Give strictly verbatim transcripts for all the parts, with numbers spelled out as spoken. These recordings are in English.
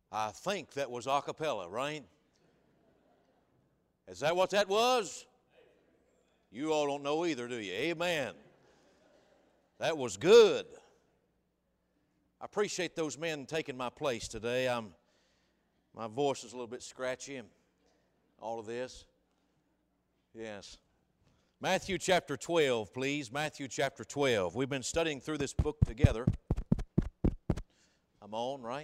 I think that was a cappella, right? Is that what that was? You all don't know either, do you? Amen. That was good. I appreciate those men taking my place today. I'm, my voice is a little bit scratchy and all of this. Yes. Matthew chapter twelve, please. Matthew chapter twelve. We've been studying through this book together. I'm on, right?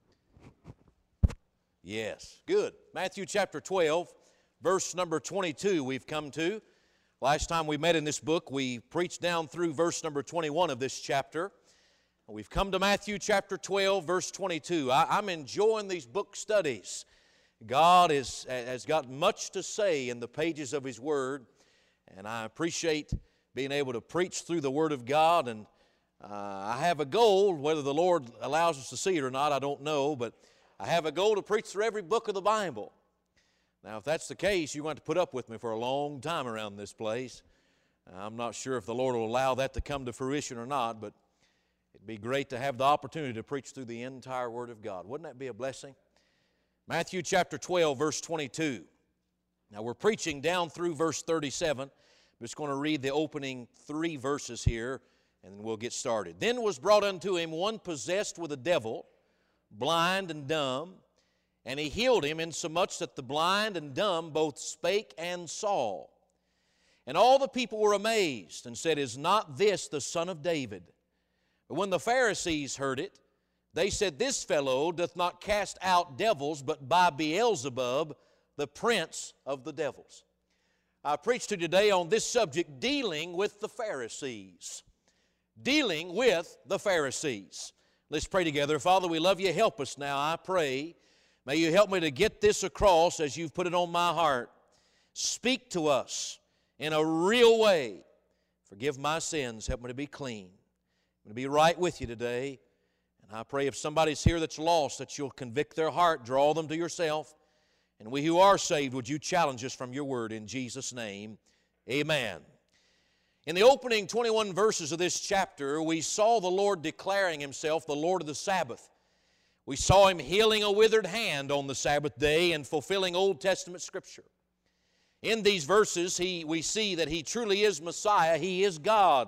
Yes. Good. Matthew chapter twelve, verse number twenty-two we've come to. Last time we met in this book, we preached down through verse number twenty-one of this chapter. We've come to Matthew chapter twelve, verse twenty-two. I, I'm enjoying these book studies. God is, has got much to say in the pages of His Word, and I appreciate being able to preach through the Word of God. And uh, I have a goal, whether the Lord allows us to see it or not, I don't know, but I have a goal to preach through every book of the Bible. Now, if that's the case, you're going to have to put up with me for a long time around this place. I'm not sure if the Lord will allow that to come to fruition or not, but it'd be great to have the opportunity to preach through the entire Word of God. Wouldn't that be a blessing? Matthew chapter twelve, verse twenty-two. Now, we're preaching down through verse thirty-seven. I'm just going to read the opening three verses here, and then we'll get started. Then was brought unto him one possessed with a devil, blind and dumb, and he healed him, insomuch that the blind and dumb both spake and saw. And all the people were amazed, and said, Is not this the Son of David? But when the Pharisees heard it, they said, This fellow doth not cast out devils, but by Beelzebub, the prince of the devils. I preach to you today on this subject, dealing with the Pharisees. Dealing with the Pharisees. Let's pray together. Father, we love you. Help us now, I pray. May you help me to get this across as you've put it on my heart. Speak to us in a real way. Forgive my sins. Help me to be clean. I'm going to be right with you today. And I pray if somebody's here that's lost, that you'll convict their heart, draw them to yourself. And we who are saved, would you challenge us from your word in Jesus' name? Amen. In the opening twenty-one verses of this chapter, we saw the Lord declaring Himself the Lord of the Sabbath. We saw Him healing a withered hand on the Sabbath day and fulfilling Old Testament Scripture. In these verses, he, we see that He truly is Messiah. He is God.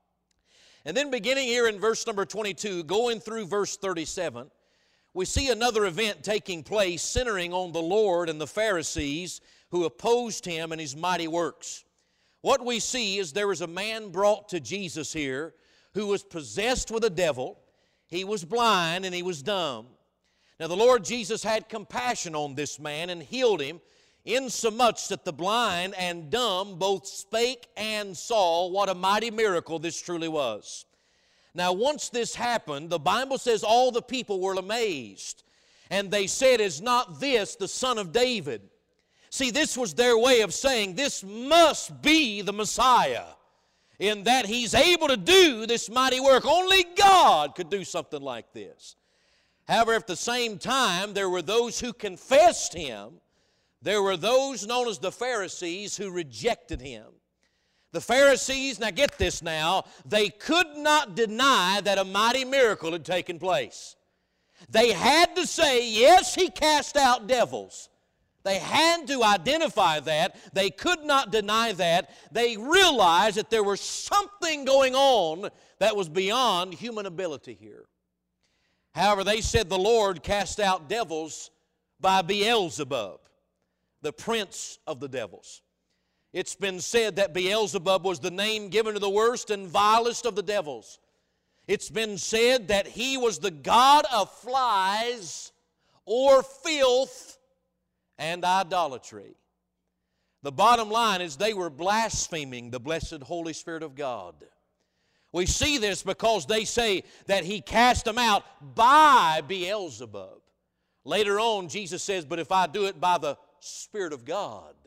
And then beginning here in verse number twenty-two, going through verse thirty-seven, we see another event taking place centering on the Lord and the Pharisees who opposed Him and His mighty works. What we see is there was a man brought to Jesus here who was possessed with a devil. He was blind and he was dumb. Now the Lord Jesus had compassion on this man and healed him, insomuch that the blind and dumb both spake and saw. What a mighty miracle this truly was. Now once this happened, the Bible says all the people were amazed. And they said, Is not this the Son of David? See, this was their way of saying, this must be the Messiah, in that He's able to do this mighty work. Only God could do something like this. However, at the same time, there were those who confessed Him. There were those known as the Pharisees who rejected Him. The Pharisees, now get this now, they could not deny that a mighty miracle had taken place. They had to say, yes, He cast out devils. They had to identify that. They could not deny that. They realized that there was something going on that was beyond human ability here. However, they said the Lord cast out devils by Beelzebub, the prince of the devils. It's been said that Beelzebub was the name given to the worst and vilest of the devils. It's been said that he was the god of flies or filth and idolatry. The bottom line is they were blaspheming the blessed Holy Spirit of God. We see this because they say that He cast them out by Beelzebub. Later on, Jesus says, but if I do it by the Spirit of God.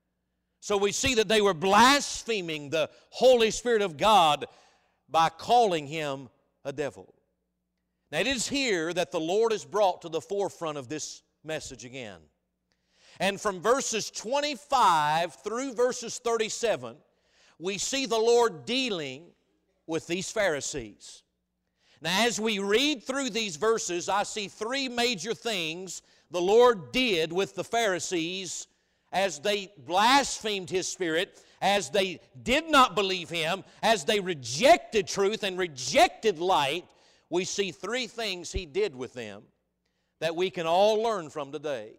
So we see that they were blaspheming the Holy Spirit of God by calling Him a devil. Now it is here that the Lord is brought to the forefront of this message again. And from verses twenty-five through verses thirty-seven, we see the Lord dealing with these Pharisees. Now, as we read through these verses, I see three major things the Lord did with the Pharisees as they blasphemed His Spirit, as they did not believe Him, as they rejected truth and rejected light. We see three things He did with them that we can all learn from today.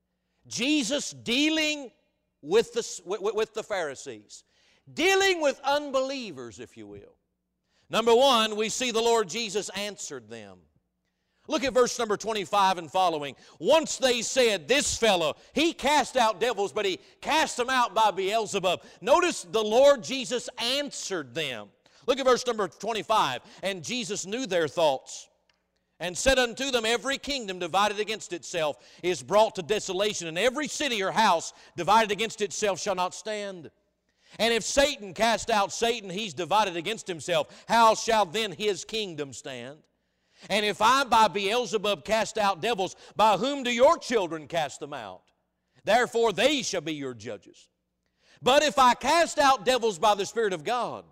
Jesus dealing with the, with the Pharisees, dealing with unbelievers, if you will. Number one, we see the Lord Jesus answered them. Look at verse number twenty-five and following. Once they said, this fellow, he cast out devils, but he cast them out by Beelzebub. Notice the Lord Jesus answered them. Look at verse number twenty-five. And Jesus knew their thoughts, and said unto them, every kingdom divided against itself is brought to desolation, and every city or house divided against itself shall not stand. And if Satan cast out Satan, he's divided against himself. How shall then his kingdom stand? And if I by Beelzebub cast out devils, by whom do your children cast them out? Therefore they shall be your judges. But if I cast out devils by the Spirit of God,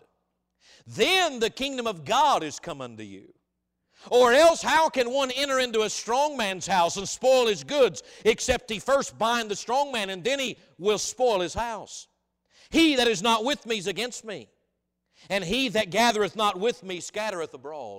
then the kingdom of God is come unto you. Or else how can one enter into a strong man's house and spoil his goods, except he first bind the strong man, and then he will spoil his house? He that is not with me is against me, and he that gathereth not with me scattereth abroad.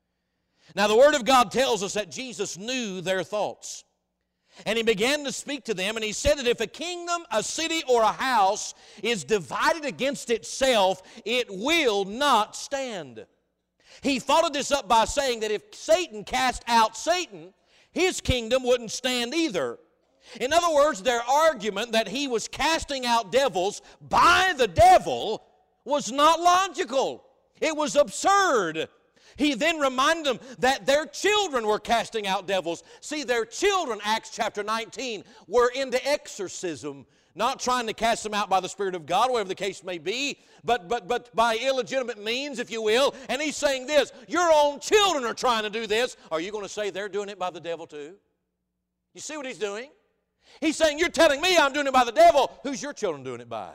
Now the Word of God tells us that Jesus knew their thoughts. And He began to speak to them, and He said that if a kingdom, a city, or a house is divided against itself, it will not stand. He followed this up by saying that if Satan cast out Satan, his kingdom wouldn't stand either. In other words, their argument that he was casting out devils by the devil was not logical. It was absurd. He then reminded them that their children were casting out devils. See, their children, Acts chapter nineteen, were into exorcism, not trying to cast them out by the Spirit of God, whatever the case may be, but, but, but by illegitimate means, if you will. And he's saying this, your own children are trying to do this. Are you going to say they're doing it by the devil too? You see what he's doing? He's saying, you're telling me I'm doing it by the devil. Who's your children doing it by?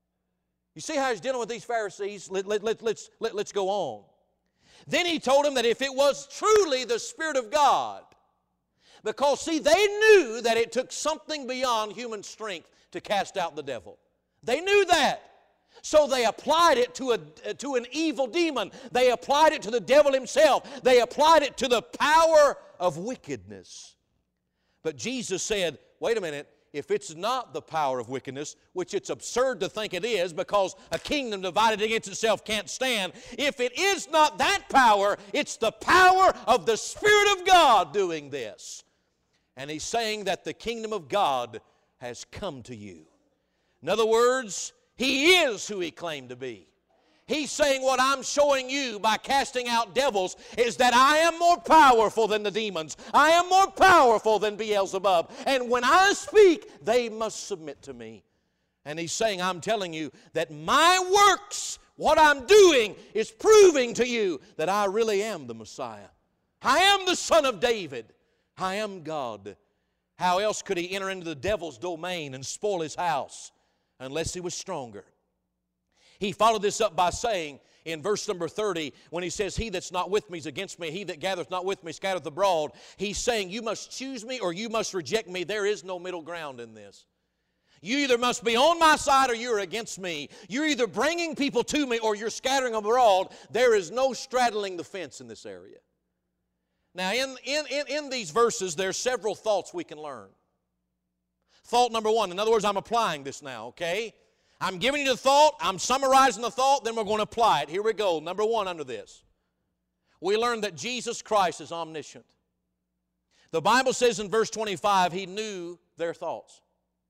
You see how he's dealing with these Pharisees? Let, let, let, let's, let, let's go on. Then he told them that if it was truly the Spirit of God, because, see, they knew that it took something beyond human strength to cast out the devil. They knew that. So they applied it to, a, to an evil demon. They applied it to the devil himself. They applied it to the power of wickedness. But Jesus said, wait a minute, if it's not the power of wickedness, which it's absurd to think it is because a kingdom divided against itself can't stand, if it is not that power, it's the power of the Spirit of God doing this. And he's saying that the kingdom of God has come to you. In other words, He is who He claimed to be. He's saying what I'm showing you by casting out devils is that I am more powerful than the demons. I am more powerful than Beelzebub. And when I speak, they must submit to me. And He's saying, I'm telling you that my works, what I'm doing, is proving to you that I really am the Messiah. I am the Son of David. I am God. How else could He enter into the devil's domain and spoil his house unless he was stronger? He followed this up by saying in verse number thirty, when he says, he that's not with me is against me, he that gathereth not with me scattereth abroad. He's saying, you must choose me or you must reject me. There is no middle ground in this. You either must be on my side or you're against me. You're either bringing people to me or you're scattering them abroad. There is no straddling the fence in this area. Now, in, in, in, in these verses, there are several thoughts we can learn. Thought number one, in other words, I'm applying this now, okay? I'm giving you the thought, I'm summarizing the thought, then we're going to apply it. Here we go. Number one under this. We learn that Jesus Christ is omniscient. The Bible says in verse twenty-five, He knew their thoughts.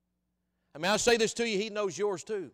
I mean, I say this to you, He knows yours too.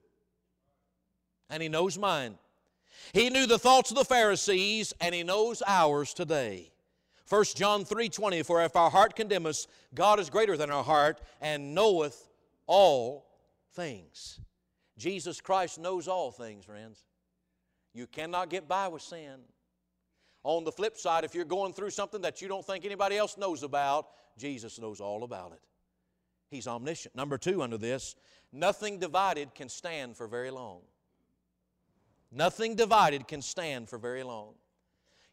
And He knows mine. He knew the thoughts of the Pharisees, and He knows ours today. First John three twenty, for if our heart condemn us, God is greater than our heart, and knoweth all things. Jesus Christ knows all things, friends. You cannot get by with sin. On the flip side, if you're going through something that you don't think anybody else knows about, Jesus knows all about it. He's omniscient. Number two under this, nothing divided can stand for very long. Nothing divided can stand for very long.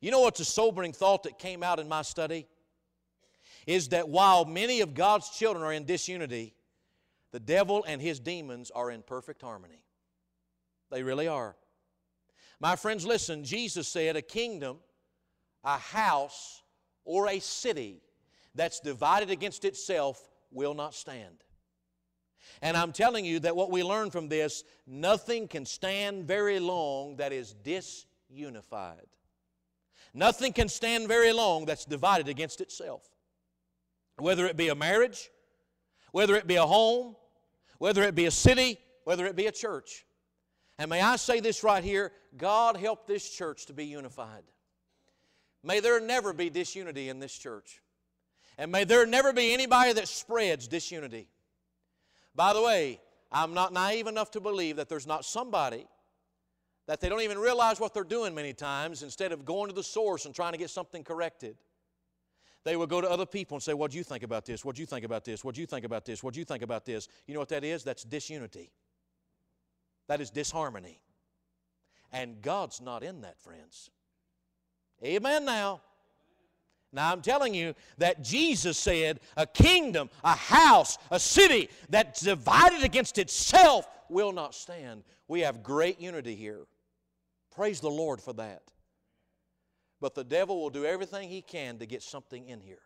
You know what's a sobering thought that came out in my study? Is that while many of God's children are in disunity, the devil and his demons are in perfect harmony. They really are. My friends, listen, Jesus said a kingdom, a house, or a city that's divided against itself will not stand. And I'm telling you that what we learn from this, nothing can stand very long that is disunified. Nothing can stand very long that's divided against itself. Whether it be a marriage, whether it be a home, whether it be a city, whether it be a church. And may I say this right here, God help this church to be unified. May there never be disunity in this church. And may there never be anybody that spreads disunity. By the way, I'm not naive enough to believe that there's not somebody that they don't even realize what they're doing many times. Instead of going to the source and trying to get something corrected, they will go to other people and say, what do you think about this? What do you think about this? What do you think about this? What do you think about this? You know what that is? That's disunity. That is disharmony. And God's not in that, friends. Amen now. Now I'm telling you that Jesus said a kingdom, a house, a city that's divided against itself will not stand. We have great unity here. Praise the Lord for that. But the devil will do everything he can to get something in here.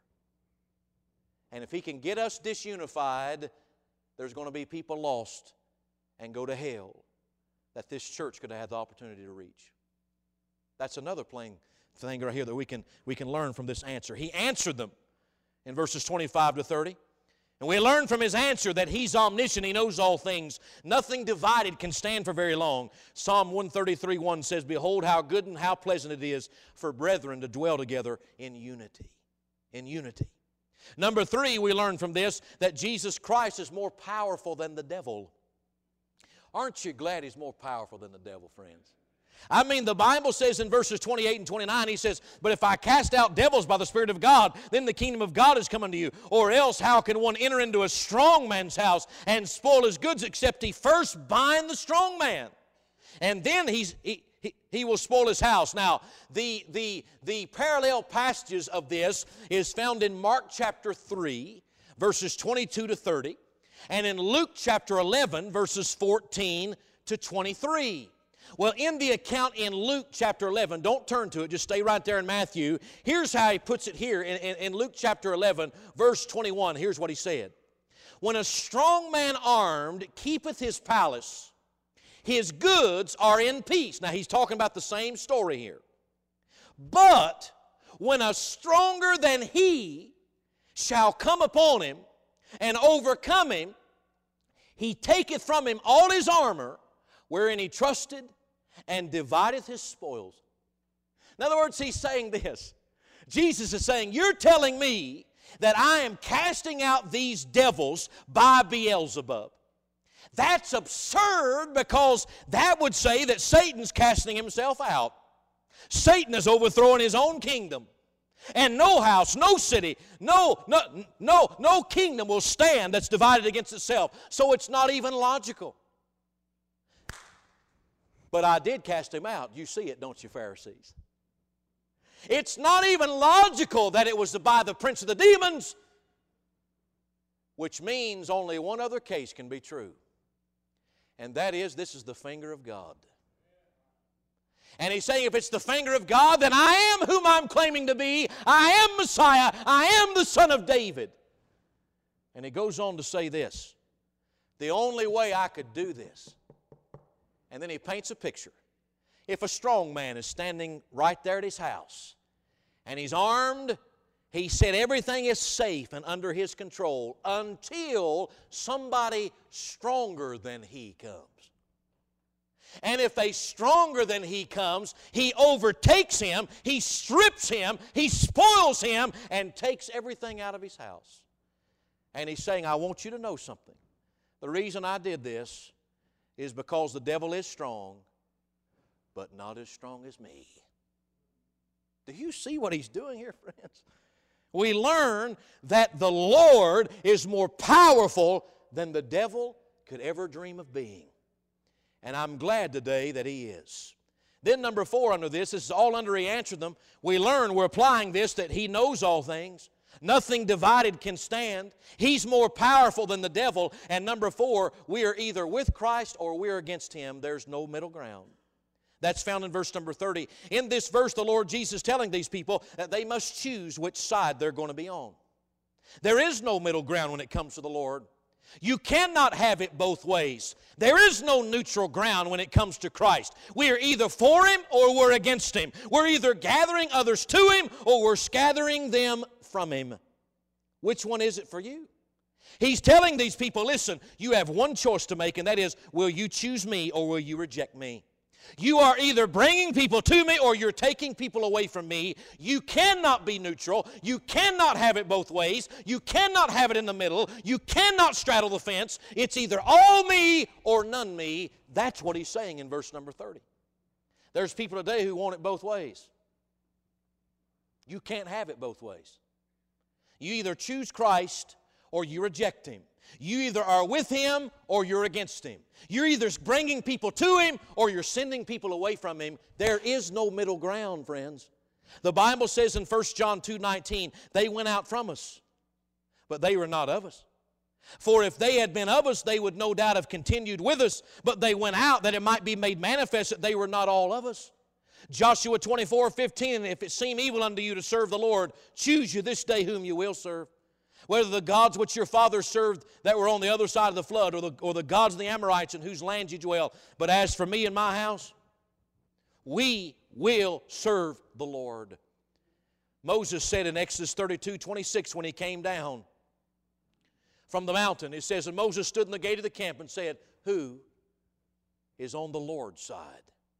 And if he can get us disunified, there's going to be people lost and go to hell that this church could have had the opportunity to reach. That's another plain thing right here that we can, we can learn from this answer. He answered them in verses twenty-five to thirty. And we learn from his answer that he's omniscient. He knows all things. Nothing divided can stand for very long. Psalm one thirty-three one says, behold how good and how pleasant it is for brethren to dwell together in unity. In unity. Number three, we learn from this that Jesus Christ is more powerful than the devil. Aren't you glad he's more powerful than the devil, friends? I mean, the Bible says in verses twenty-eight and twenty-nine, he says, but if I cast out devils by the Spirit of God, then the kingdom of God is come unto you. Or else how can one enter into a strong man's house and spoil his goods except he first bind the strong man? And then he's, he, he, he will spoil his house. Now, the, the, the parallel passages of this is found in Mark chapter three, verses twenty-two to thirty, and in Luke chapter eleven, verses fourteen to twenty-three. Well, in the account in Luke chapter eleven, don't turn to it, just stay right there in Matthew. Here's how he puts it here in, in, in Luke chapter eleven, verse twenty-one. Here's what he said. When a strong man armed keepeth his palace, his goods are in peace. Now, he's talking about the same story here. But when a stronger than he shall come upon him and overcome him, he taketh from him all his armor, wherein he trusted, and divideth his spoils. In other words, he's saying this. Jesus is saying, you're telling me that I am casting out these devils by Beelzebub. That's absurd, because that would say that Satan's casting himself out. Satan is overthrowing his own kingdom. And no house, no city, no, no, no, no kingdom will stand that's divided against itself. So it's not even logical. But I did cast him out. You see it, don't you, Pharisees? It's not even logical that it was by the prince of the demons, which means only one other case can be true. And that is, this is the finger of God. And he's saying, if it's the finger of God, then I am whom I'm claiming to be. I am Messiah. I am the Son of David. And he goes on to say this. The only way I could do this. And then he paints a picture. If a strong man is standing right there at his house, and he's armed, he said everything is safe and under his control until somebody stronger than he comes. And if a stronger than he comes, he overtakes him, he strips him, he spoils him, and takes everything out of his house. And he's saying, I want you to know something. The reason I did this is because the devil is strong, but not as strong as me. Do you see what he's doing here, friends? We learn that the Lord is more powerful than the devil could ever dream of being. And I'm glad today that he is. Then number four under this, this is all under He answered them. We learn, we're applying this, that He knows all things. Nothing divided can stand. He's more powerful than the devil. And number four, we are either with Christ or we're against Him. There's no middle ground. That's found in verse number thirty. In this verse, the Lord Jesus is telling these people that they must choose which side they're going to be on. There is no middle ground when it comes to the Lord. You cannot have it both ways. There is no neutral ground when it comes to Christ. We are either for Him or we're against Him. We're either gathering others to Him or we're scattering them from Him. Which one is it for you? He's telling these people, listen, you have one choice to make, and that is, will you choose me or will you reject me? You are either bringing people to me or you're taking people away from me. You cannot be neutral. You cannot have it both ways. You cannot have it in the middle. You cannot straddle the fence. It's either all me or none me. That's what He's saying in verse number thirty. There's people today who want it both ways. You can't have it both ways. You either choose Christ or you reject Him. You either are with Him or you're against Him. You're either bringing people to Him or you're sending people away from Him. There is no middle ground, friends. The Bible says in First John two nineteen, they went out from us, but they were not of us. For if they had been of us, they would no doubt have continued with us, but they went out that it might be made manifest that they were not all of us. Joshua twenty-four fifteen, if it seem evil unto you to serve the Lord, choose you this day whom you will serve. Whether the gods which your fathers served that were on the other side of the flood, or the, or the gods of the Amorites in whose land you dwell. But as for me and my house, we will serve the Lord. Moses said in Exodus thirty-two twenty-six when he came down from the mountain, it says, and Moses stood in the gate of the camp and said, who is on the Lord's side?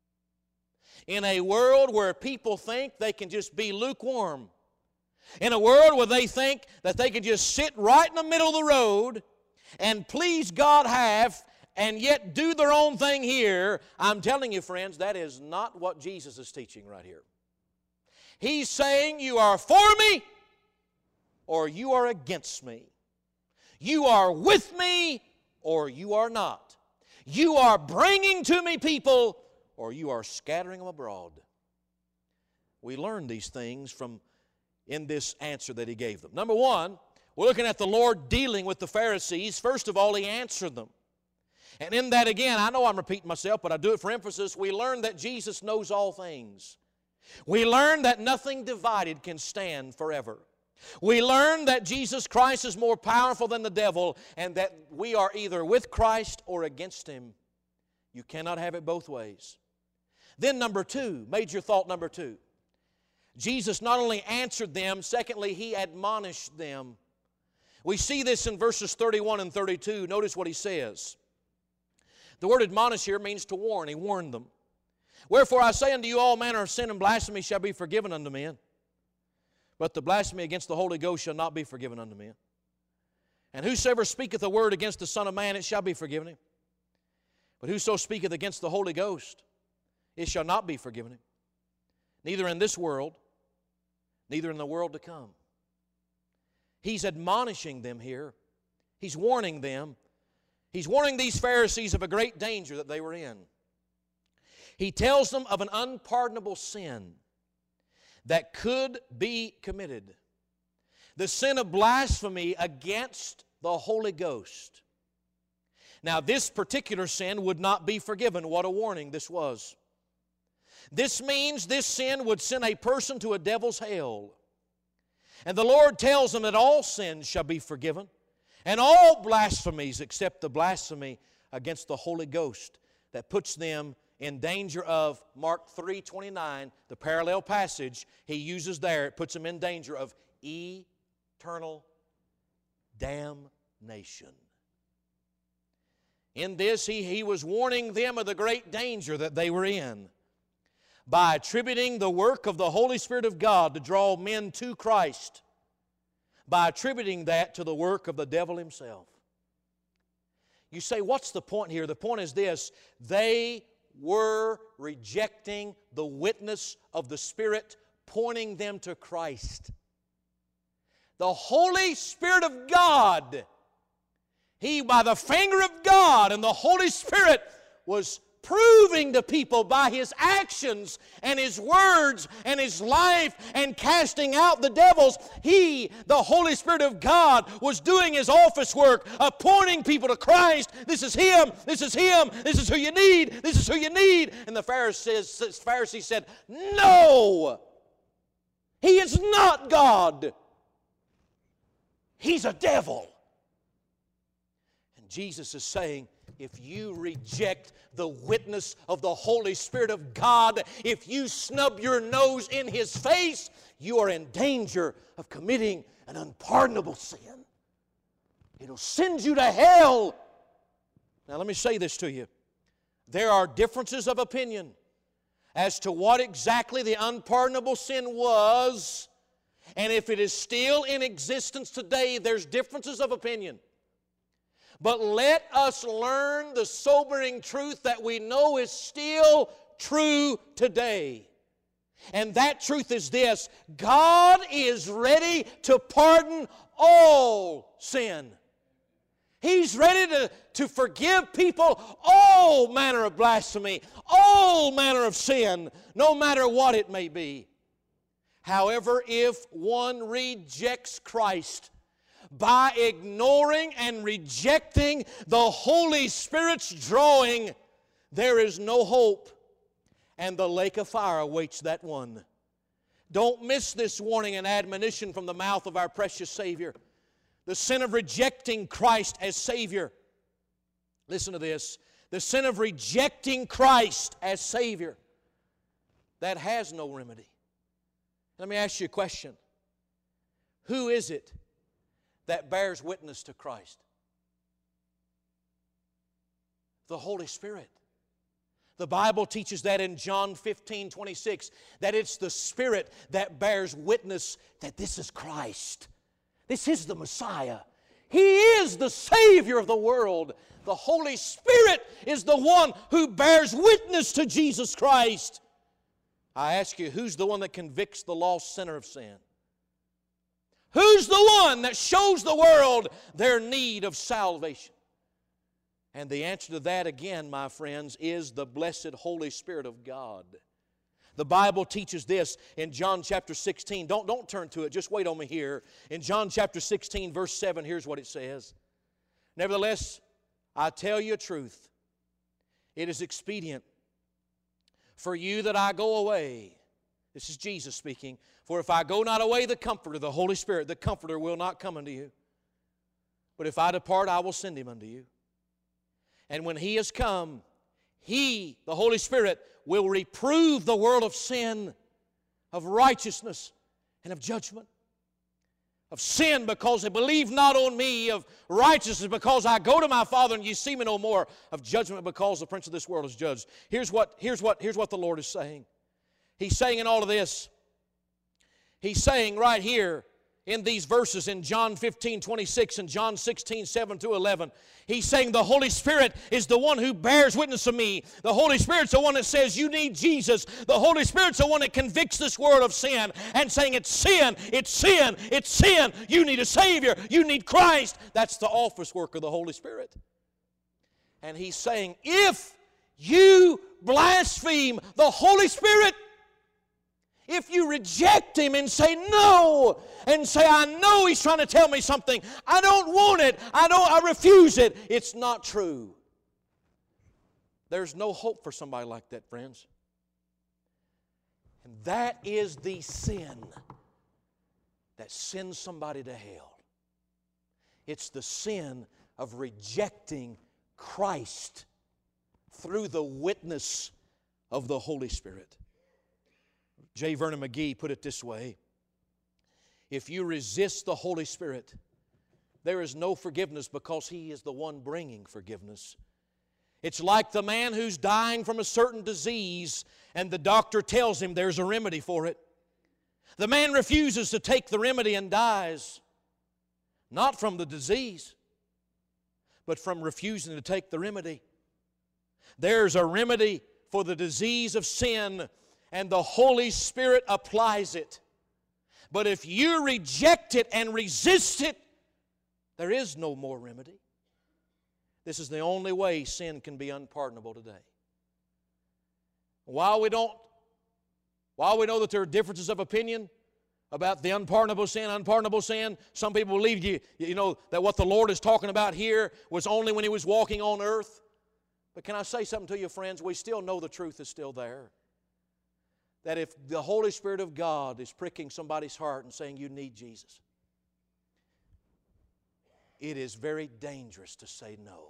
In a world where people think they can just be lukewarm, in a world where they think that they can just sit right in the middle of the road and please God half and yet do their own thing here, I'm telling you, friends, that is not what Jesus is teaching right here. He's saying you are for me or you are against me. You are with me or you are not. You are bringing to me people or you are scattering them abroad. We learn these things from in this answer that He gave them. Number one, we're looking at the Lord dealing with the Pharisees. First of all, He answered them. And in that again, I know I'm repeating myself, but I do it for emphasis, we learn that Jesus knows all things. We learn that nothing divided can stand forever. We learn that Jesus Christ is more powerful than the devil and that we are either with Christ or against Him. You cannot have it both ways. Then number two, major thought number two. Jesus not only answered them, secondly, He admonished them. We see this in verses thirty-one and thirty-two. Notice what He says. The word admonish here means to warn. He warned them. Wherefore I say unto you, all manner of sin and blasphemy shall be forgiven unto men, but the blasphemy against the Holy Ghost shall not be forgiven unto men. And whosoever speaketh a word against the Son of Man, it shall be forgiven him. But whoso speaketh against the Holy Ghost, it shall not be forgiven him. Neither in this world, neither in the world to come. He's admonishing them here. He's warning them. He's warning these Pharisees of a great danger that they were in. He tells them of an unpardonable sin that could be committed. The sin of blasphemy against the Holy Ghost. Now, this particular sin would not be forgiven. What a warning this was. This means this sin would send a person to a devil's hell. And the Lord tells them that all sins shall be forgiven, and all blasphemies except the blasphemy against the Holy Ghost that puts them in danger of, Mark three twenty-nine, the parallel passage He uses there, it puts them in danger of eternal damnation. In this, he, he was warning them of the great danger that they were in by attributing the work of the Holy Spirit of God to draw men to Christ, by attributing that to the work of the devil himself. You say, what's the point here? The point is this: they were rejecting the witness of the Spirit, pointing them to Christ. The Holy Spirit of God, He, by the finger of God and the Holy Spirit, was proving to people by His actions and His words and His life and casting out the devils. He, the Holy Spirit of God, was doing His office work, appointing people to Christ. This is Him, this is Him, this is who you need, this is who you need. And the Pharisees, Pharisees said, no, He is not God. He's a devil. And Jesus is saying, if you reject the witness of the Holy Spirit of God, if you snub your nose in His face, you are in danger of committing an unpardonable sin. It'll send you to hell. Now let me say this to you. There are differences of opinion as to what exactly the unpardonable sin was, and if it is still in existence today, there's differences of opinion. But let us learn the sobering truth that we know is still true today. And that truth is this: God is ready to pardon all sin. He's ready to, to forgive people all manner of blasphemy, all manner of sin, no matter what it may be. However, if one rejects Christ, by ignoring and rejecting the Holy Spirit's drawing, there is no hope, and the lake of fire awaits that one. Don't miss this warning and admonition from the mouth of our precious Savior. The sin of rejecting Christ as Savior. Listen to this. The sin of rejecting Christ as Savior, that has no remedy. Let me ask you a question. Who is it that bears witness to Christ? The Holy Spirit. The Bible teaches that in John fifteen twenty-six, that it's the Spirit that bears witness that this is Christ. This is the Messiah. He is the Savior of the world. The Holy Spirit is the one who bears witness to Jesus Christ. I ask you, who's the one that convicts the lost sinner of sin? Who's the one that shows the world their need of salvation? And the answer to that, again, my friends, is the blessed Holy Spirit of God. The Bible teaches this in John chapter sixteen. Don't, don't turn to it, just wait on me here. In John chapter sixteen, verse seven, here's what it says. Nevertheless, I tell you the truth. It is expedient for you that I go away. This is Jesus speaking. For if I go not away, the Comforter, the Holy Spirit, the Comforter will not come unto you. But if I depart, I will send Him unto you. And when He has come, He, the Holy Spirit, will reprove the world of sin, of righteousness, and of judgment. Of sin, because they believe not on me. Of righteousness, because I go to my Father and ye see me no more. Of judgment, because the prince of this world is judged. Here's what, here's what, here's what the Lord is saying. He's saying in all of this, He's saying right here in these verses in John fifteen twenty-six and John sixteen seven through eleven, He's saying the Holy Spirit is the one who bears witness of me. The Holy Spirit's the one that says you need Jesus. The Holy Spirit's the one that convicts this world of sin and saying it's sin, it's sin, it's sin. You need a Savior. You need Christ. That's the office work of the Holy Spirit. And He's saying if you blaspheme the Holy Spirit, if you reject Him and say no, and say, I know He's trying to tell me something, I don't want it, I don't, I refuse it, it's not true. There's no hope for somebody like that, friends. And that is the sin that sends somebody to hell. It's the sin of rejecting Christ through the witness of the Holy Spirit. J. Vernon McGee put it this way: if you resist the Holy Spirit, there is no forgiveness because He is the one bringing forgiveness. It's like the man who's dying from a certain disease and the doctor tells him there's a remedy for it. The man refuses to take the remedy and dies, not from the disease, but from refusing to take the remedy. There's a remedy for the disease of sin, and the Holy Spirit applies it. But if you reject it and resist it, there is no more remedy. This is the only way sin can be unpardonable today. While we don't, while we know that there are differences of opinion about the unpardonable sin, unpardonable sin, some people believe you, you know, that what the Lord is talking about here was only when He was walking on earth. But can I say something to you, friends? We still know the truth is still there. That if the Holy Spirit of God is pricking somebody's heart and saying you need Jesus, it is very dangerous to say no.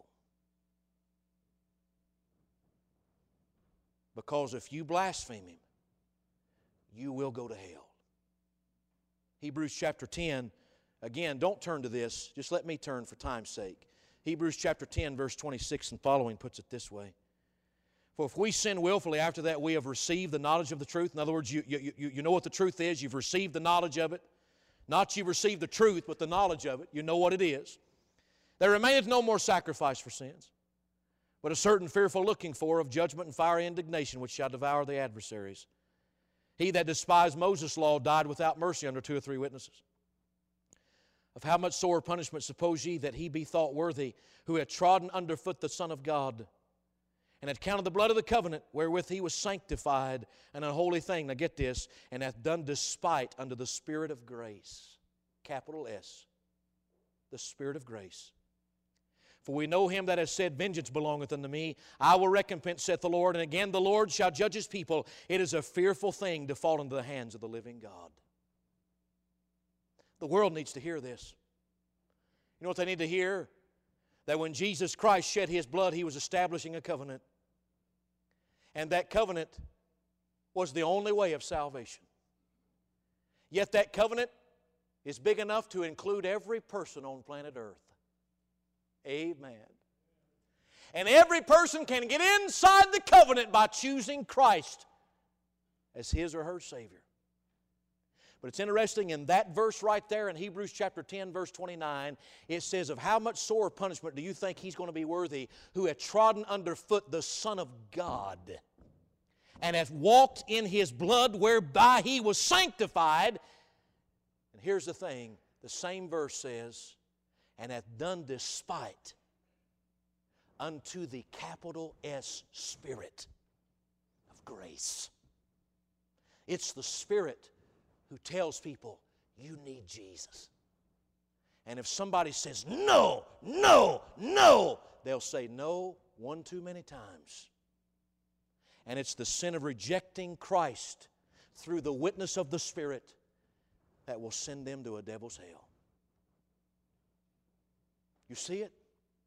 Because if you blaspheme Him, you will go to hell. Hebrews chapter ten, again, don't turn to this. Just let me turn for time's sake. Hebrews chapter ten, verse twenty-six and following puts it this way. For if we sin willfully, after that we have received the knowledge of the truth. In other words, you, you, you, you know what the truth is. You've received the knowledge of it. Not you've received the truth, but the knowledge of it. You know what it is. There remaineth no more sacrifice for sins, but a certain fearful looking for of judgment and fiery indignation, which shall devour the adversaries. He that despised Moses' law died without mercy under two or three witnesses. Of how much sore punishment suppose ye that he be thought worthy, who had trodden under foot the Son of God, and had counted the blood of the covenant wherewith he was sanctified an unholy thing, now get this, and hath done despite unto the Spirit of grace, capital S, the Spirit of grace. For we know Him that has said, Vengeance belongeth unto me, I will recompense, saith the Lord, and again the Lord shall judge His people. It is a fearful thing to fall into the hands of the living God. The world needs to hear this. You know what they need to hear? That when Jesus Christ shed His blood, He was establishing a covenant. And that covenant was the only way of salvation. Yet that covenant is big enough to include every person on planet Earth. Amen. And every person can get inside the covenant by choosing Christ as his or her Savior. But it's interesting, in that verse right there in Hebrews chapter ten, verse twenty-nine, it says, of how much sore punishment do you think he's going to be worthy who hath trodden under foot the Son of God, and hath walked in His blood whereby He was sanctified? And here's the thing, the same verse says, and hath done despite unto the capital S Spirit of grace. It's the Spirit who tells people, you need Jesus. And if somebody says, no, no, no, they'll say no one too many times. And it's the sin of rejecting Christ through the witness of the Spirit that will send them to a devil's hell. You see it?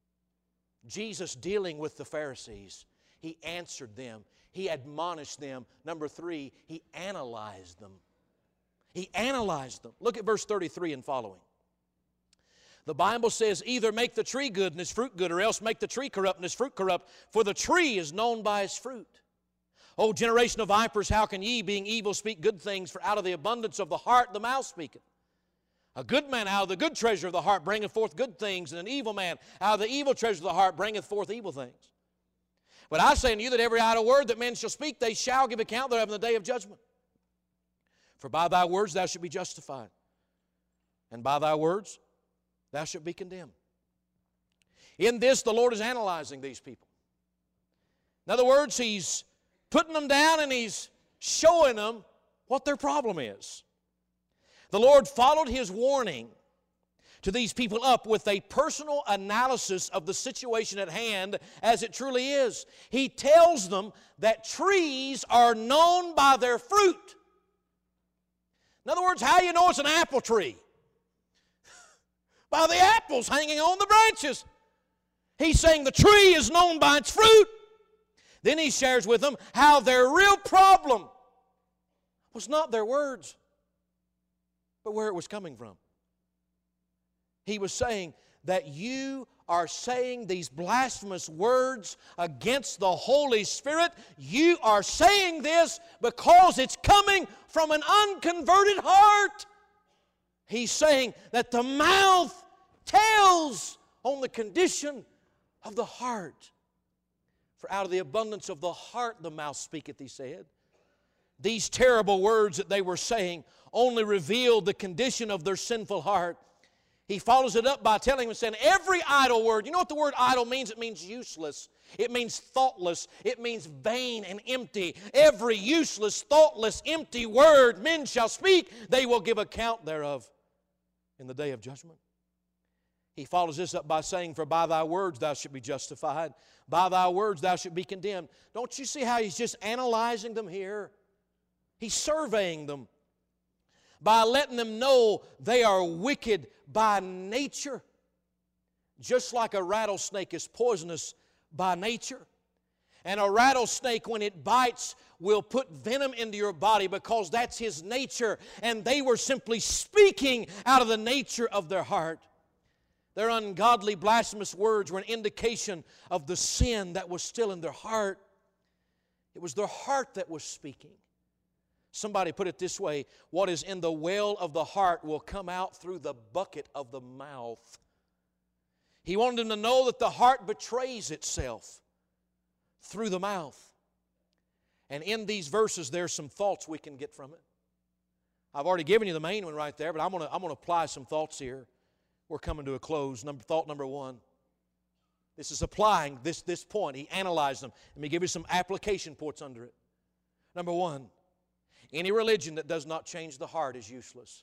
Jesus dealing with the Pharisees, He answered them. He admonished them. Number three, He analyzed them. He analyzed them. Look at verse thirty-three and following. The Bible says, either make the tree good and its fruit good, or else make the tree corrupt and its fruit corrupt, for the tree is known by its fruit. O generation of vipers, how can ye, being evil, speak good things? For out of the abundance of the heart the mouth speaketh. A good man out of the good treasure of the heart bringeth forth good things, and an evil man out of the evil treasure of the heart bringeth forth evil things. But I say unto you that every idle word that men shall speak, they shall give account thereof in the day of judgment. For by thy words thou shalt be justified, and by thy words thou shalt be condemned. In this the Lord is analyzing these people. In other words, He's putting them down and He's showing them what their problem is. The Lord followed His warning to these people up with a personal analysis of the situation at hand as it truly is. He tells them that trees are known by their fruit. In other words, how do you know it's an apple tree? By the apples hanging on the branches. He's saying the tree is known by its fruit. Then He shares with them how their real problem was not their words, but where it was coming from. He was saying that you are saying these blasphemous words against the Holy Spirit. You are saying this because it's coming from an unconverted heart. He's saying that the mouth tells on the condition of the heart. For out of the abundance of the heart the mouth speaketh, He said. These terrible words that they were saying only revealed the condition of their sinful heart. He follows it up by telling him, saying, every idle word. You know what the word idle means? It means useless. It means thoughtless. It means vain and empty. Every useless, thoughtless, empty word men shall speak, they will give account thereof in the day of judgment. He follows this up by saying, for by thy words thou shalt be justified. By thy words thou shalt be condemned. Don't you see how he's just analyzing them here? He's surveying them by letting them know they are wicked by nature. Just like a rattlesnake is poisonous by nature. And a rattlesnake, when it bites, will put venom into your body because that's his nature. And they were simply speaking out of the nature of their heart. Their ungodly, blasphemous words were an indication of the sin that was still in their heart. It was their heart that was speaking. Somebody put it this way, what is in the well of the heart will come out through the bucket of the mouth. He wanted them to know that the heart betrays itself through the mouth. And in these verses, there's some thoughts we can get from it. I've already given you the main one right there, but I'm going to, I'm going to apply some thoughts here. We're coming to a close. Number, thought number one. This is applying this, this point. He analyzed them. Let me give you some application points under it. Number one, any religion that does not change the heart is useless.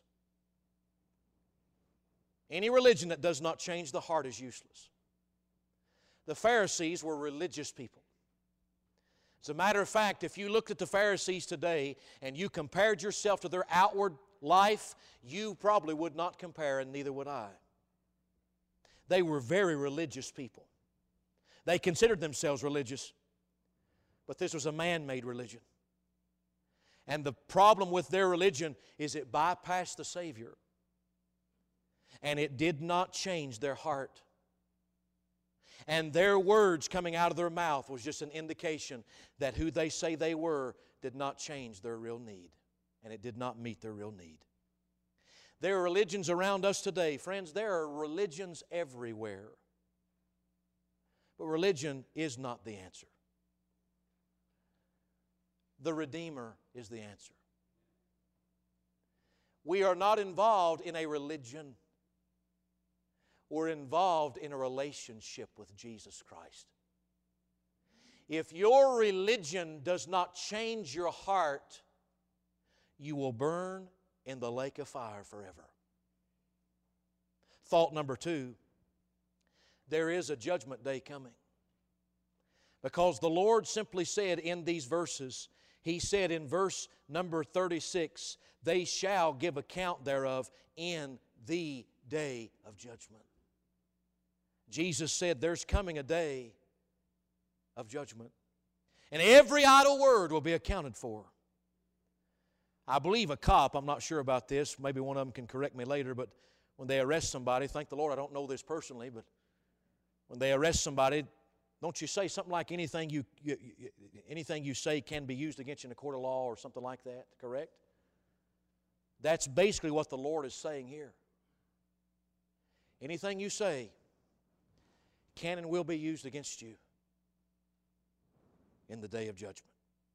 Any religion that does not change the heart is useless. The Pharisees were religious people. As a matter of fact, if you looked at the Pharisees today and you compared yourself to their outward life, you probably would not compare, and neither would I. They were very religious people. They considered themselves religious, but this was a man-made religion. And the problem with their religion is it bypassed the Savior. And it did not change their heart. And their words coming out of their mouth was just an indication that who they say they were did not change their real need. And it did not meet their real need. There are religions around us today. Friends, there are religions everywhere. But religion is not the answer. The Redeemer is the answer. We are not involved in a religion. We're involved in a relationship with Jesus Christ. If your religion does not change your heart, you will burn in the lake of fire forever. Thought number two, there is a judgment day coming. Because the Lord simply said in these verses, He said in verse number thirty-six, they shall give account thereof in the day of judgment. Jesus said there's coming a day of judgment. And every idle word will be accounted for. I believe a cop, I'm not sure about this, maybe one of them can correct me later, but when they arrest somebody, thank the Lord I don't know this personally, but when they arrest somebody, don't you say something like anything you, you, you anything you say can be used against you in a court of law or something like that, correct? That's basically what the Lord is saying here. Anything you say can and will be used against you in the day of judgment.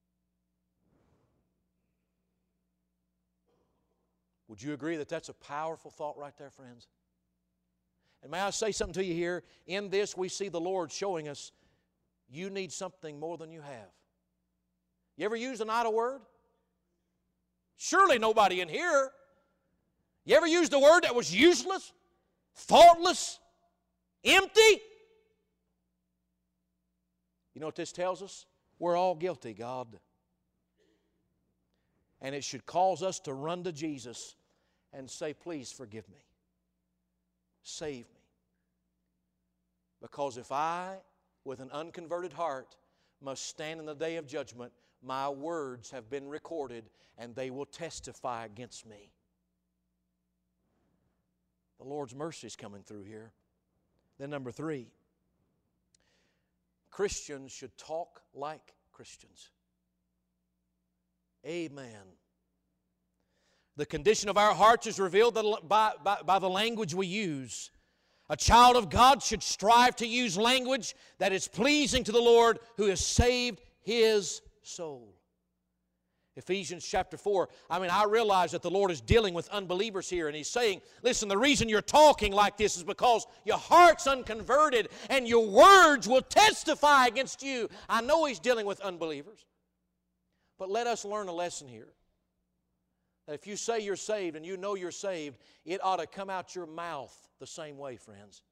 Would you agree that that's a powerful thought right there, friends? And may I say something to you here? In this we see the Lord showing us you need something more than you have. You ever used an idle word? Surely nobody in here. You ever used a word that was useless, thoughtless, empty? You know what this tells us? We're all guilty, God. And it should cause us to run to Jesus and say, please forgive me. Save me. Because if I, with an unconverted heart, must stand in the day of judgment, my words have been recorded and they will testify against me. The Lord's mercy is coming through here. Then number three, Christians should talk like Christians. Amen. The condition of our hearts is revealed by, by, by the language we use. A child of God should strive to use language that is pleasing to the Lord who has saved his soul. Ephesians chapter four. I mean, I realize that the Lord is dealing with unbelievers here, and He's saying, listen, the reason you're talking like this is because your heart's unconverted, and your words will testify against you. I know He's dealing with unbelievers. But let us learn a lesson here. That if you say you're saved and you know you're saved, it ought to come out your mouth the same way, friends.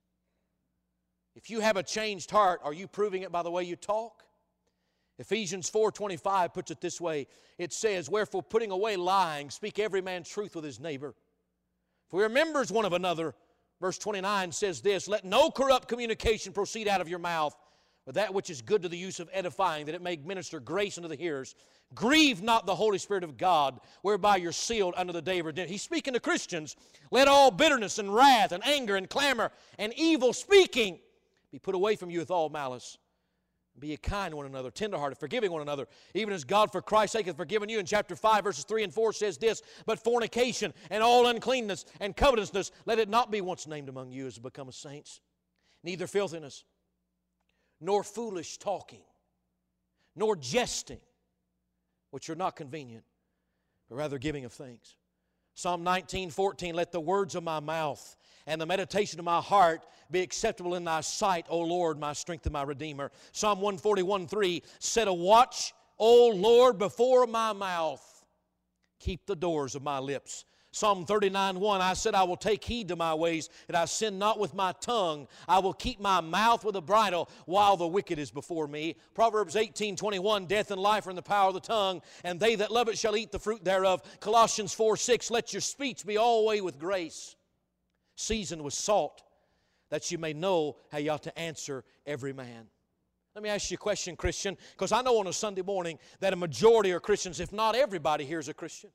If you have a changed heart, are you proving it by the way you talk? Ephesians four twenty-five puts it this way. It says, wherefore putting away lying, speak every man truth with his neighbor. For we are members one of another. Verse twenty-nine says this, let no corrupt communication proceed out of your mouth, but that which is good to the use of edifying, that it may minister grace unto the hearers. Grieve not the Holy Spirit of God, whereby you're sealed unto the day of redemption. He's speaking to Christians. Let all bitterness and wrath and anger and clamor and evil speaking be put away from you with all malice. Be ye kind to one another, tenderhearted, forgiving one another, even as God for Christ's sake hath forgiven you. In chapter five, verses three and four says this, but fornication and all uncleanness and covetousness, let it not be once named among you as become saints. Neither filthiness, nor foolish talking, nor jesting, which are not convenient, but rather giving of thanks. Psalm nineteen, fourteen, let the words of my mouth and the meditation of my heart be acceptable in thy sight, O Lord, my strength and my Redeemer. Psalm one forty-one, three, set a watch, O Lord, before my mouth. Keep the doors of my lips. Psalm thirty-nine, one, I said, I will take heed to my ways, that I sin not with my tongue. I will keep my mouth with a bridle while the wicked is before me. Proverbs eighteen, twenty-one, death and life are in the power of the tongue, and they that love it shall eat the fruit thereof. Colossians four, six, let your speech be always with grace, seasoned with salt, that you may know how you ought to answer every man. Let me ask you a question, Christian, because I know on a Sunday morning that a majority are Christians, if not everybody here is a Christian.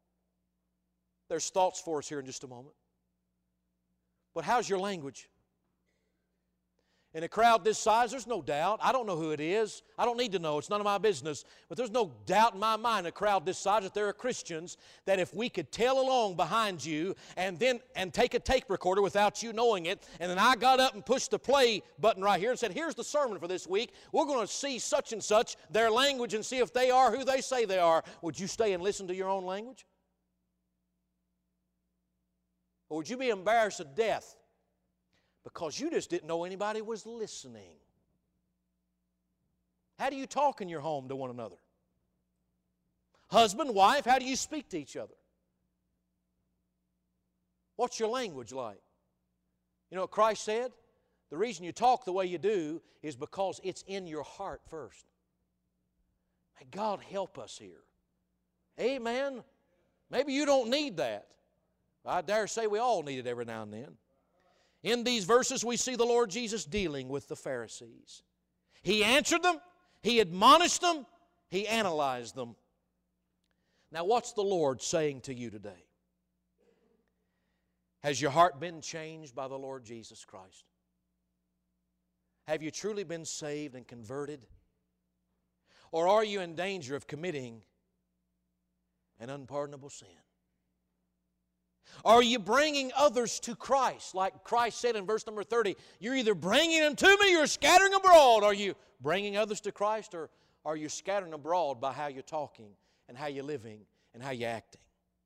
There's thoughts for us here in just a moment. But how's your language? In a crowd this size, there's no doubt. I don't know who it is. I don't need to know. It's none of my business. But there's no doubt in my mind, in a crowd this size, that there are Christians that if we could tail along behind you and then and take a tape recorder without you knowing it, and then I got up and pushed the play button right here and said, here's the sermon for this week. We're going to see such and such, their language, and see if they are who they say they are. Would you stay and listen to your own language? Or would you be embarrassed to death because you just didn't know anybody was listening? How do you talk in your home to one another? Husband, wife, how do you speak to each other? What's your language like? You know what Christ said? The reason you talk the way you do is because it's in your heart first. May God help us here. Amen. Maybe you don't need that. I dare say we all need it every now and then. In these verses we see the Lord Jesus dealing with the Pharisees. He answered them, He admonished them, He analyzed them. Now what's the Lord saying to you today? Has your heart been changed by the Lord Jesus Christ? Have you truly been saved and converted? Or are you in danger of committing an unpardonable sin? Are you bringing others to Christ? Like Christ said in verse number thirty, you're either bringing them to me or you're scattering abroad. Are you bringing others to Christ, or are you scattering abroad by how you're talking and how you're living and how you're acting?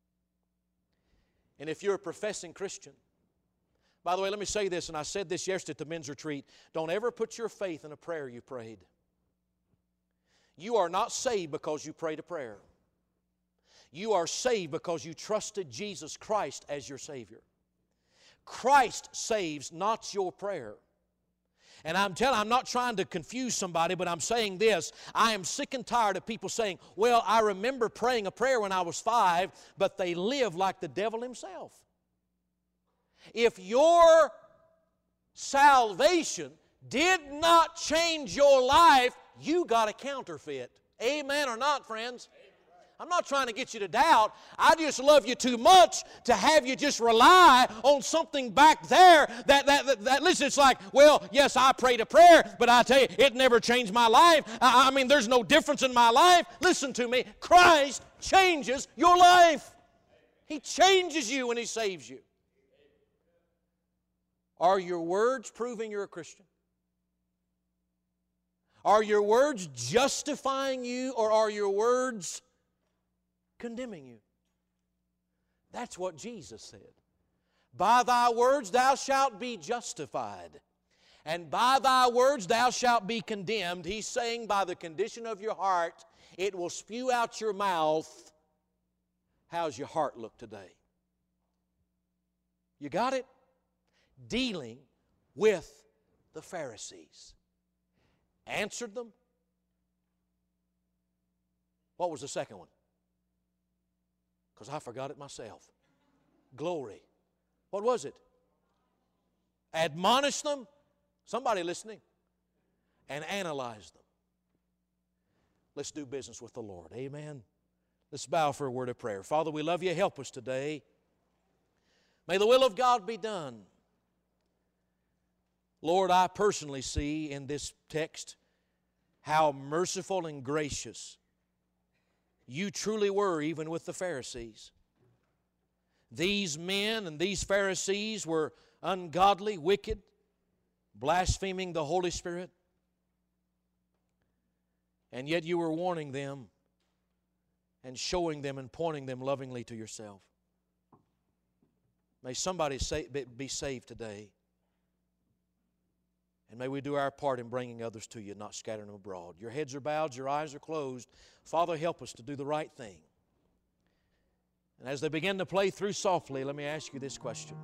And if you're a professing Christian, by the way, let me say this, and I said this yesterday at the men's retreat, don't ever put your faith in a prayer you prayed. You are not saved because you prayed a prayer. You are saved because you trusted Jesus Christ as your Savior. Christ saves, not your prayer. And I'm telling, I'm not trying to confuse somebody, but I'm saying this. I am sick and tired of people saying, well, I remember praying a prayer when I was five, but they live like the devil himself. If your salvation did not change your life, you got a counterfeit. Amen or not, friends? I'm not trying to get you to doubt. I just love you too much to have you just rely on something back there that, that, that, that listen, it's like, well, yes, I prayed a prayer, but I tell you, it never changed my life. I, I mean, there's no difference in my life. Listen to me. Christ changes your life. He changes you when He saves you. Are your words proving you're a Christian? Are your words justifying you, or are your words condemning you. That's what Jesus said. By thy words thou shalt be justified, and by thy words thou shalt be condemned. He's saying by the condition of your heart, it will spew out your mouth. How's your heart look today? You got it? Dealing with the Pharisees. Answered them. What was the second one? Because I forgot it myself. Glory. What was it? Admonish them. Somebody listening. And analyze them. Let's do business with the Lord. Amen. Let's bow for a word of prayer. Father, we love you. Help us today. May the will of God be done. Lord, I personally see in this text how merciful and gracious you truly were even with the Pharisees. These men and these Pharisees were ungodly, wicked, blaspheming the Holy Spirit. And yet you were warning them and showing them and pointing them lovingly to yourself. May somebody be saved today. And may we do our part in bringing others to you, not scattering them abroad. Your heads are bowed, your eyes are closed. Father, help us to do the right thing. And as they begin to play through softly, let me ask you this question.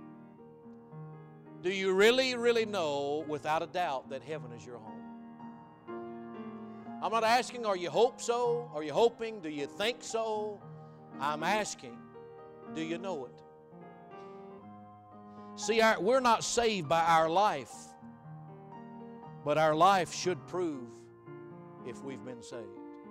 Do you really, really know without a doubt that heaven is your home? I'm not asking, are you hope so? Are you hoping? Do you think so? I'm asking, do you know it? See, our, we're not saved by our life. But our life should prove if we've been saved.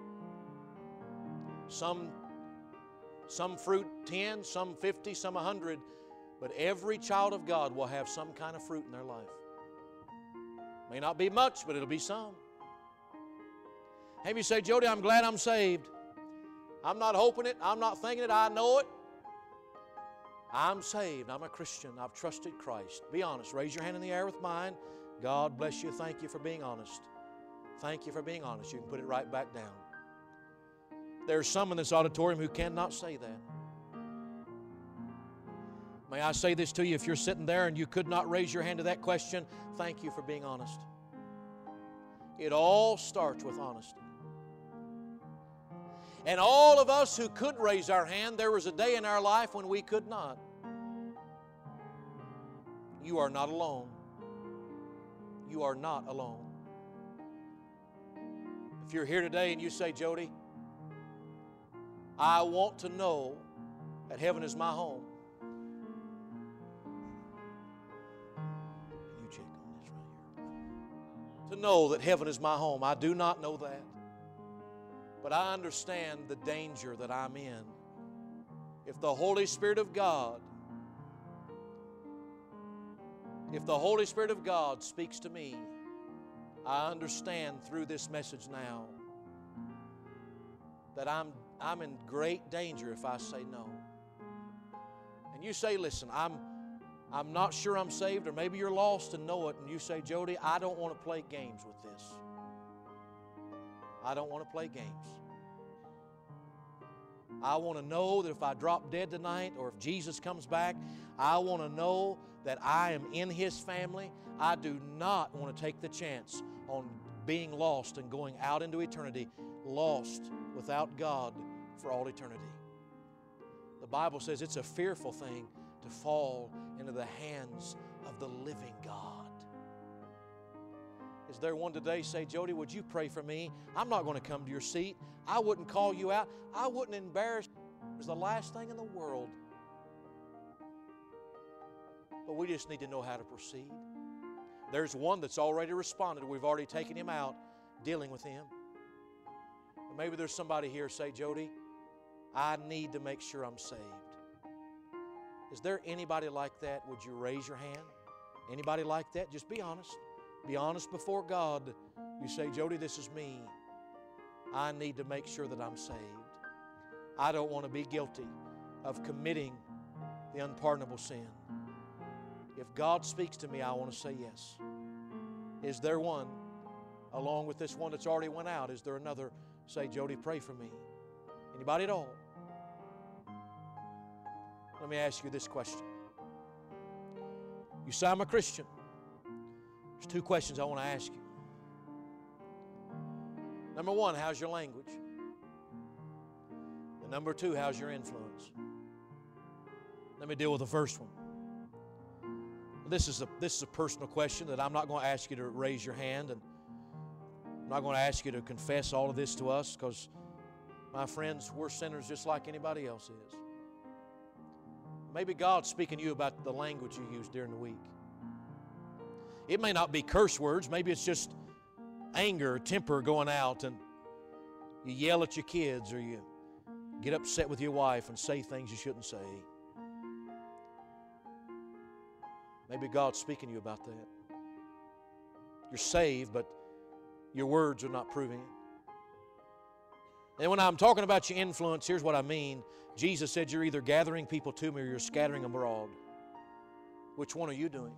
Some, some fruit ten, some fifty, some a hundred, but every child of God will have some kind of fruit in their life. May not be much, but it'll be some. Have you say, Jody, I'm glad I'm saved. I'm not hoping it. I'm not thinking it. I know it. I'm saved. I'm a Christian. I've trusted Christ. Be honest. Raise your hand in the air with mine. God bless you. Thank you for being honest. Thank you for being honest. You can put it right back down. There's some in this auditorium who cannot say that. May I say this to you, if you're sitting there and you could not raise your hand to that question, thank you for being honest. It all starts with honesty. And all of us who could raise our hand, there was a day in our life when we could not. You are not alone. You are not alone. If you're here today and you say, Jody, I want to know that heaven is my home. You check on this right here. To know that heaven is my home. I do not know that. But I understand the danger that I'm in. If the Holy Spirit of God If the Holy Spirit of God speaks to me, I understand through this message now that I'm, I'm in great danger if I say no. And you say, listen, I'm, I'm not sure I'm saved, or maybe you're lost and know it, and you say, Jody, I don't want to play games with this. I don't want to play games. I want to know that if I drop dead tonight, or if Jesus comes back, I want to know that I am in His family. I do not want to take the chance on being lost and going out into eternity, lost without God for all eternity. The Bible says it's a fearful thing to fall into the hands of the living God. Is there one today say, Jody, would you pray for me? I'm not going to come to your seat. I wouldn't call you out. I wouldn't embarrass you. It's the last thing in the world. But we just need to know how to proceed. There's one that's already responded. We've already taken him out, dealing with him. But maybe there's somebody here say, Jody, I need to make sure I'm saved. Is there anybody like that? Would you raise your hand? Anybody like that? Just be honest. Be honest before God. You say, Jody, this is me. I need to make sure that I'm saved. I don't want to be guilty of committing the unpardonable sin. If God speaks to me, I want to say yes. Is there one, along with this one that's already went out, is there another? Say, Jody, pray for me. Anybody at all? Let me ask you this question. You say, I'm a Christian. There's two questions I want to ask you. Number one, how's your language? And number two, how's your influence? Let me deal with the first one. This is a, this is a personal question that I'm not going to ask you to raise your hand, and I'm not going to ask you to confess all of this to us, because, my friends, we're sinners just like anybody else is. Maybe God's speaking to you about the language you use during the week. It may not be curse words. Maybe it's just anger, temper going out, and you yell at your kids, or you get upset with your wife and say things you shouldn't say. Maybe God's speaking to you about that. You're saved, but your words are not proving it. And when I'm talking about your influence, here's what I mean. Jesus said you're either gathering people to me or you're scattering them abroad. Which one are you doing?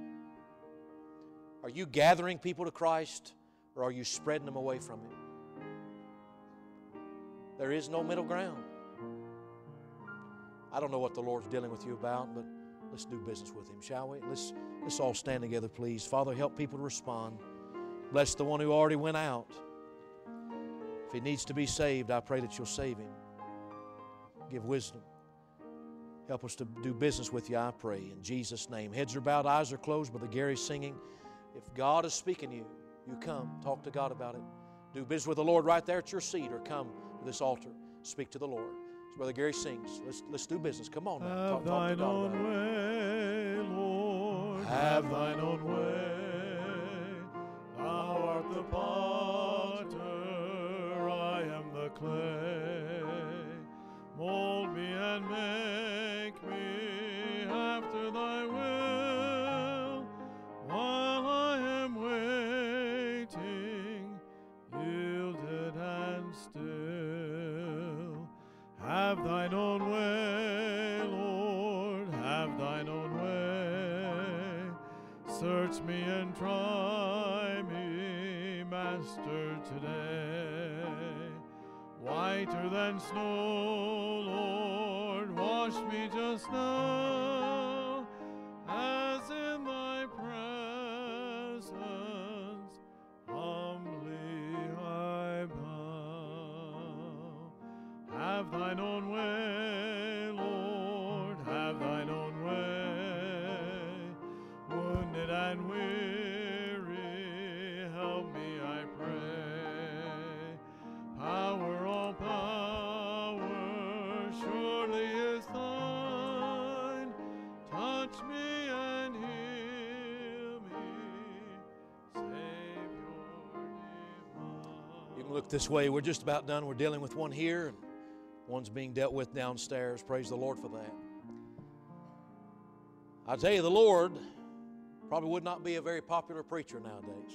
Are you gathering people to Christ, or are you spreading them away from Him? There is no middle ground. I don't know what the Lord's dealing with you about, but let's do business with Him, shall we? Let's, let's all stand together, please. Father, help people to respond. Bless the one who already went out. If he needs to be saved, I pray that You'll save him. Give wisdom. Help us to do business with You, I pray, in Jesus' name. Heads are bowed, eyes are closed, Brother Gary's singing. If God is speaking to you, you come. Talk to God about it. Do business with the Lord right there at your seat, or come to this altar. Speak to the Lord. As Brother Gary sings, let's, let's do business. Come on now. Talk, talk to God about it. Have Thine own way, Lord. Have Thine own way. Thou art the potter, I am the clay. Mold me and make me after Thy will, while I am waiting, yielded and still. Have Thine own way, Lord, have Thine own way. Search me and try me, Master, today. Whiter than snow, Lord, wash me just now, as in Thy presence humbly I bow. Have Thine own way, Lord, have Thine own way. Wounded and weary, help me, I pray. Power, all power, surely is Thine. Touch me and heal me, Savior divine. You can look this way. We're just about done. We're dealing with one here, and one's being dealt with downstairs. Praise the Lord for that. I tell you, the Lord probably would not be a very popular preacher nowadays.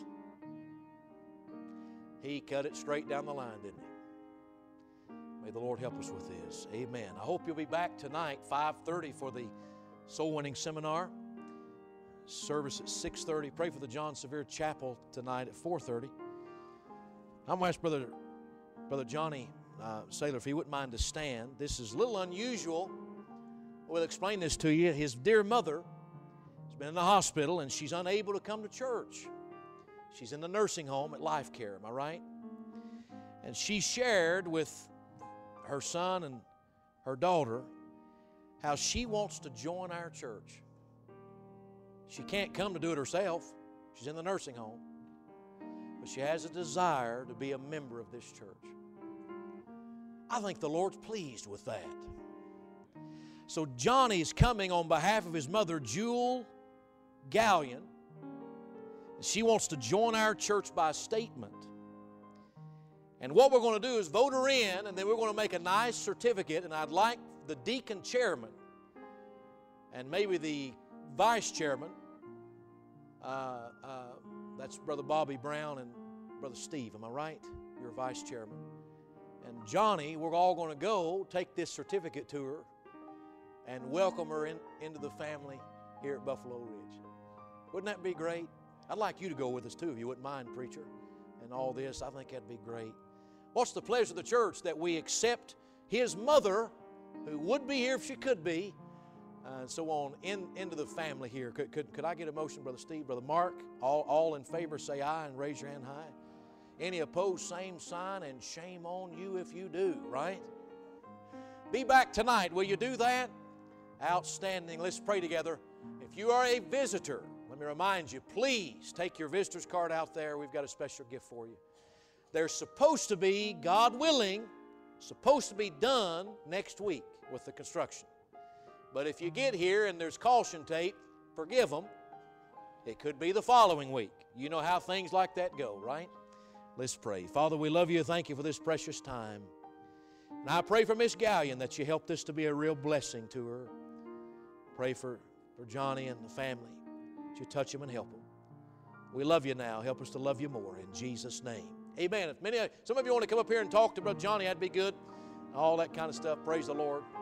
He cut it straight down the line, didn't he? May the Lord help us with this. Amen. I hope you'll be back tonight, five thirty, for the soul winning seminar. Service at six thirty. Pray for the John Sevier Chapel tonight at four thirty. I'm going to ask Brother, Brother Johnny uh, Saylor if he wouldn't mind to stand. This is a little unusual. We'll explain this to you. His dear mother has been in the hospital, and she's unable to come to church. She's in the nursing home at Life Care, am I right? And she shared with her son and her daughter how she wants to join our church. She can't come to do it herself. She's in the nursing home. But she has a desire to be a member of this church. I think the Lord's pleased with that. So Johnny's coming on behalf of his mother, Jewel Gallion. She wants to join our church by statement. And what we're going to do is vote her in, and then we're going to make a nice certificate, and I'd like the deacon chairman and maybe the vice chairman, uh, uh, that's Brother Bobby Brown and Brother Steve, am I right? You're vice chairman. And Johnny, we're all going to go take this certificate to her and welcome her in, into the family here at Buffalo Ridge. Wouldn't that be great? I'd like you to go with us too, if you wouldn't mind, preacher, and all this. I think that'd be great. What's the pleasure of the church? That we accept his mother, who would be here if she could be, uh, and so on in, into the family here. Could, could, could I get a motion, Brother Steve? Brother Mark? All, all in favor say aye and raise your hand high. Any opposed, same sign, and shame on you if you do, right? Be back tonight. Will you do that? Outstanding. Let's pray together. If you are a visitor, let me remind you, please take your visitor's card out there. We've got a special gift for you. There's supposed to be, God willing, supposed to be done next week with the construction. But if you get here and there's caution tape, forgive them. It could be the following week. You know how things like that go, right? Let's pray. Father, we love you. Thank you for this precious time. And I pray for Miss Gallion that you help this to be a real blessing to her. Pray for, for Johnny and the family. That you touch them and help them. We love you now. Help us to love you more. In Jesus' name. Amen. If many, some of you want to come up here and talk to Brother Johnny, that'd be good. All that kind of stuff. Praise the Lord.